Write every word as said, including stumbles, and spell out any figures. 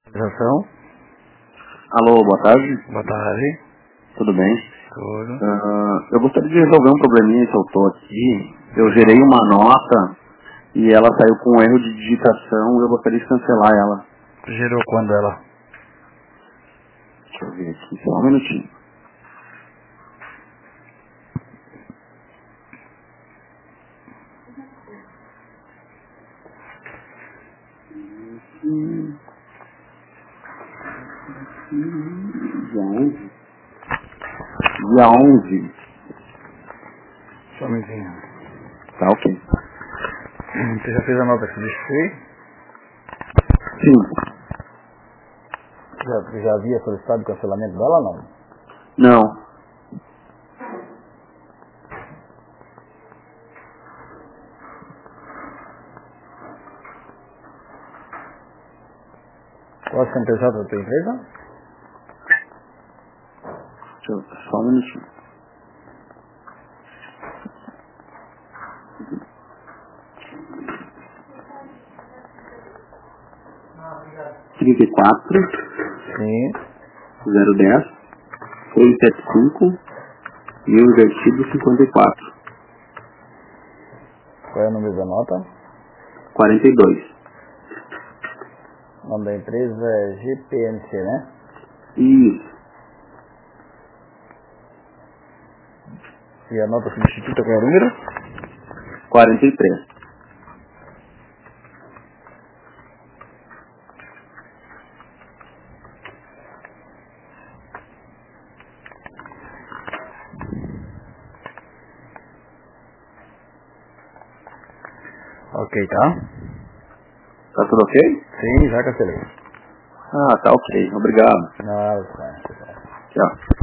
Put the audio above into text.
Ação. Alô, boa tarde. Boa tarde. Tudo bem? Tudo. Uh, eu gostaria de resolver um probleminha que eu tô aqui. Eu gerei uma nota e ela saiu com um erro de digitação e eu gostaria de cancelar ela. Gerou quando ela? Deixa eu ver aqui, só um minutinho. Hum. Dia onze? Dia onze. Só um minutinho. Tá ok. Você já fez a nota que eu deixei? Sim. Já, já havia solicitado o cancelamento dela ou não? Não. Qual é o C N P J da tua empresa? Deixa eu, só um minutinho. trinta e quatro, Sim. zero dez, seiscentos e setenta e cinco e o invertido cinquenta e quatro. Qual é o número da nota? quarenta e dois. O nome da empresa é G P M C, né? Isso. E a nota substituta qual é o número? quarenta e três. Ok, tá? Tá tudo ok? Sim, já cancelei. Ah, tá ok. Obrigado. Não, tá. Tchau.